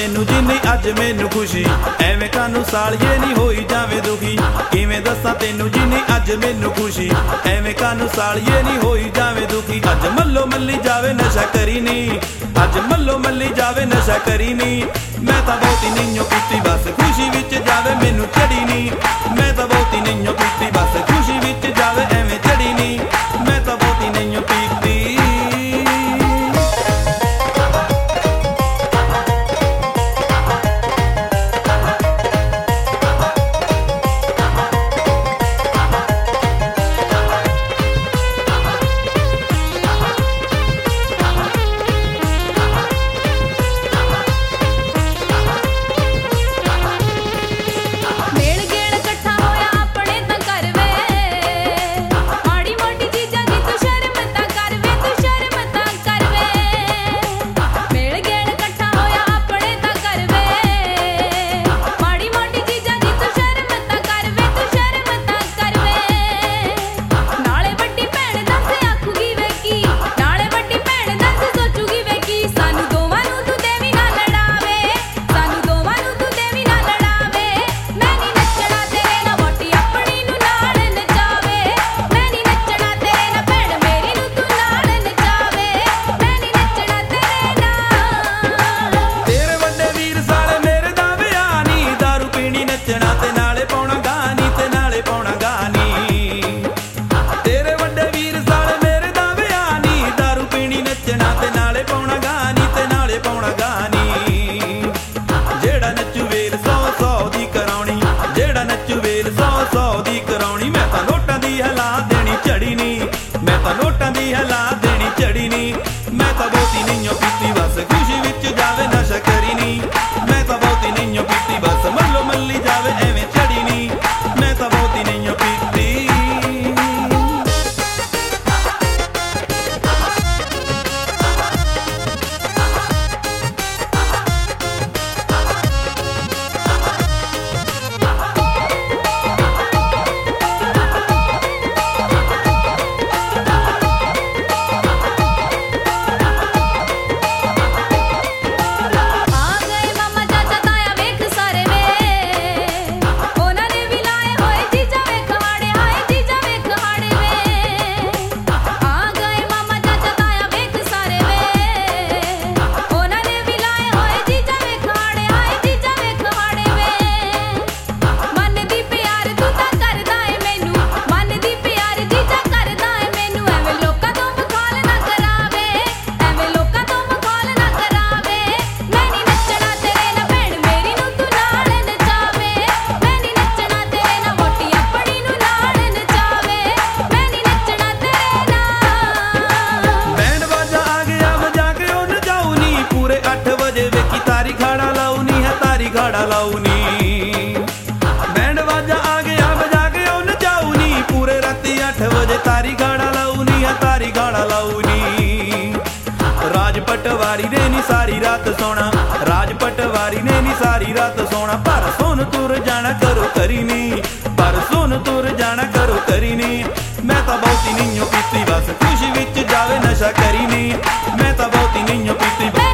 ਤੈਨੂੰ ਜਿੰਨੀ ਅੱਜ ਮੈਨੂੰ ਖੁਸ਼ੀ, ਐਵੇਂ ਕਾਨੂੰ ਸਾਲੀਏ ਨੀ ਹੋਈ ਜਾਵੇਂ ਦੁਖੀ। ਕਿਵੇਂ ਦੱਸਾਂ ਤੈਨੂੰ ਜਿੰਨੀ ਅੱਜ ਮੈਨੂੰ ਖੁਸ਼ੀ, ਐਵੇਂ ਕਾਨੂੰ ਸਾਲੀਏ ਨੀ ਹੋਈ ਜਾਵੇਂ ਦੁਖੀ। ਅੱਜ ਮੱਲੋ ਮੱਲੀ ਜਾਵੇ ਨਸ਼ਾ ਕਰੀ ਨੀ, ਅੱਜ ਮੱਲੋ ਮੱਲੀ ਜਾਵੇ ਨਸ਼ਾ ਕਰੀ ਨੀ। ਮੈਂ ਤਾਂ ਬਹੁਤੀ ਨਹੀਂਓ ਪੀਤੀ ਬਸ ਖੁਸ਼ੀ ਵਿੱਚ ਜਾਵੇ ਮੈਨੂੰ ਚੜੀ ਨੀ। ਮੈਂ ਤਾਂ ਬਹੁਤੀ ਨਹੀਂਓ ਪੀਤੀ ਬਸ ਖੁਸ਼ੀ ਵਿੱਚ ਜਾਵੇ ਐਵੇਂ ਚੜੀ ਨੀ। ਮੈਂ ਤਾਂ ਬਹੁਤੀ ਨਹੀਂਓ ਪੀਤੀ। ਮੈਂ ਤਾਂ ਨੋਟਾਂ ਦੀ ਹਿਲਾ ਦੇਣੀ ਝੜੀ ਨੀ। ਮੈਂ ਤਾਂ ਬਹੁਤੀ ਨਹੀਂਓ ਪੀਤੀ ਬਸ ਖੁਸ਼ੀ ਵਿੱਚ ਜਾਵੇ ਨਸ਼ਾ ਕਰੀ ਨੀ। ਮੈਂ ਤਾਂ ਬਹੁਤੀ ਨਹੀਂਓ ਪੀਤੀ ਬਸ ਮੱਲੋ ਮੱਲੀ ਜਾਵੇ ਐਵੇਂ ਝੜੀ ਨੀ। ਮੈਂ ਤਾਂ ਬਹੁਤੀ ਨਹੀਂਓ ਪੀਤੀ। बैंड बाजा आ गया बजा के ओ नचाऊ नी। पूरे राती 8 बजे तारी गाड़ा लाऊ नी है तारी गाड़ा लाऊ नी। राज पटवारी ने नी सारी रात सोना, राज पटवारी ने नी सारी रात सोना। पर सोन तुर जाना करो करी नी, पर सोन तुर जाना करो करी नी। मैं तो बहुती नहींओ पीती बस खुशी विच जावे नशा करी नी। मैं तो बहुती नहींओ पीती।